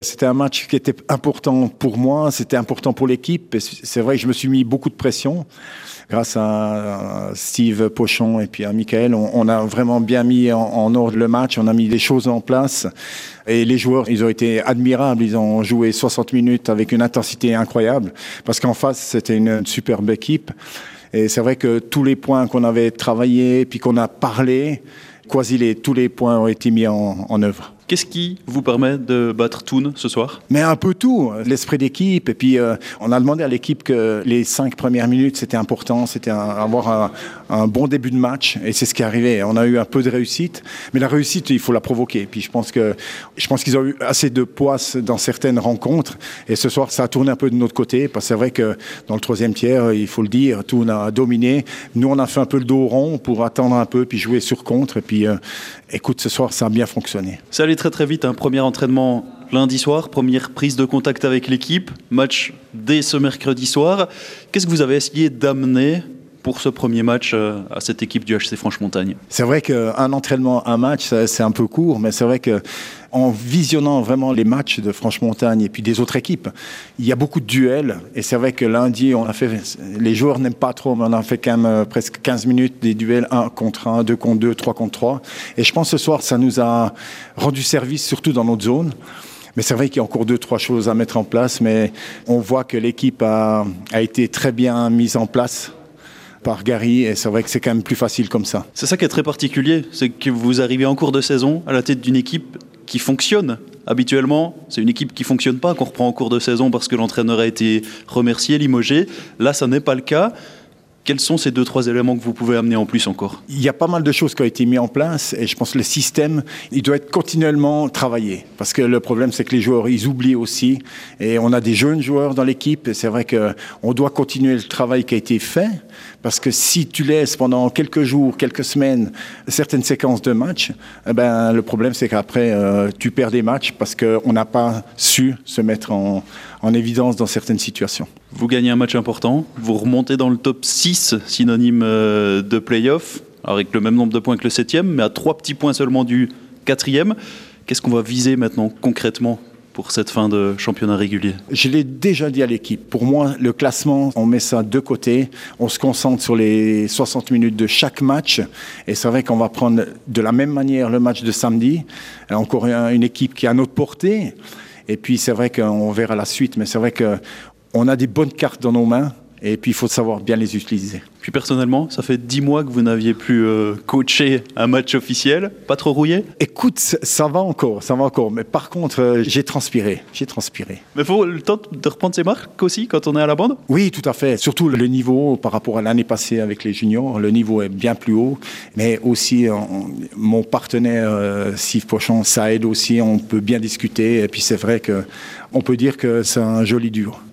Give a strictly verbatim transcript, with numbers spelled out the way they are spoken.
C'était un match qui était important pour moi, c'était important pour l'équipe. C'est vrai que je me suis mis beaucoup de pression. Grâce à Steve Pochon et puis à Michael, on, on a vraiment bien mis en, en ordre le match, on a mis des choses en place. Et les joueurs, ils ont été admirables, ils ont joué soixante minutes avec une intensité incroyable. Parce qu'en face, c'était une superbe équipe. Et c'est vrai que tous les points qu'on avait travaillés, puis qu'on a parlé, quasi les, tous les points ont été mis en, en œuvre. Qu'est-ce qui vous permet de battre Thun ce soir ? Mais un peu tout, l'esprit d'équipe. Et puis, euh, on a demandé à l'équipe que les cinq premières minutes, c'était important, c'était un, avoir un, un bon début de match. Et c'est ce qui est arrivé. On a eu un peu de réussite. Mais la réussite, il faut la provoquer. Et puis, je pense que, je pense qu'ils ont eu assez de poisse dans certaines rencontres. Et ce soir, ça a tourné un peu de notre côté. Parce que c'est vrai que dans le troisième tiers, il faut le dire, Thun a dominé. Nous, on a fait un peu le dos rond pour attendre un peu, puis jouer sur contre. Et puis, euh, écoute, ce soir, ça a bien fonctionné. Ça allait très très vite, un premier entraînement lundi soir, première prise de contact avec l'équipe, match dès ce mercredi soir. Qu'est-ce que vous avez essayé d'amener pour ce premier match à cette équipe du H C Franche-Montagne ? C'est vrai qu'un entraînement, un match, c'est un peu court, mais c'est vrai que en visionnant vraiment les matchs de Franche-Montagne et puis des autres équipes, il y a beaucoup de duels. Et c'est vrai que lundi, on a fait, les joueurs n'aiment pas trop, mais on a fait quand même presque quinze minutes des duels un contre un, deux contre deux, trois contre trois. Et je pense que ce soir, ça nous a rendu service, surtout dans notre zone. Mais c'est vrai qu'il y a encore deux, trois choses à mettre en place, mais on voit que l'équipe a, a été très bien mise en place par Gary, et c'est vrai que c'est quand même plus facile comme ça. C'est ça qui est très particulier, c'est que vous arrivez en cours de saison à la tête d'une équipe qui fonctionne. Habituellement, c'est une équipe qui ne fonctionne pas, qu'on reprend en cours de saison parce que l'entraîneur a été remercié, limogé. Là, ça n'est pas le cas. Quels sont ces deux, trois éléments que vous pouvez amener en plus encore ? Il y a pas mal de choses qui ont été mises en place et je pense que le système, il doit être continuellement travaillé. Parce que le problème, c'est que les joueurs, ils oublient aussi. Et on a des jeunes joueurs dans l'équipe et c'est vrai qu'on doit continuer le travail qui a été fait. Parce que si tu laisses pendant quelques jours, quelques semaines, certaines séquences de matchs, eh ben, le problème, c'est qu'après, euh, tu perds des matchs parce qu'on n'a pas su se mettre en, en évidence dans certaines situations. Vous gagnez un match important, vous remontez dans le top six, synonyme de play-off, avec le même nombre de points que le septième, mais à trois petits points seulement du quatrième. Qu'est-ce qu'on va viser maintenant concrètement pour cette fin de championnat régulier ? Je l'ai déjà dit à l'équipe. Pour moi, le classement, on met ça de côté. On se concentre sur les soixante minutes de chaque match. Et c'est vrai qu'on va prendre de la même manière le match de samedi. Encore une équipe qui est à notre portée. Et puis, c'est vrai qu'on verra la suite. Mais c'est vrai qu'on a des bonnes cartes dans nos mains. Et puis, il faut savoir bien les utiliser. Puis personnellement, ça fait dix mois que vous n'aviez plus euh, coaché un match officiel. Pas trop rouillé ? Écoute, ça va encore, ça va encore. Mais par contre, euh, j'ai transpiré, j'ai transpiré. Mais il faut le temps de reprendre ses marques aussi quand on est à la bande ? Oui, tout à fait. Surtout le niveau par rapport à l'année passée avec les juniors. Le niveau est bien plus haut. Mais aussi, on, mon partenaire, euh, Steve Pochon, ça aide aussi. On peut bien discuter. Et puis c'est vrai qu'on peut dire que c'est un joli duo.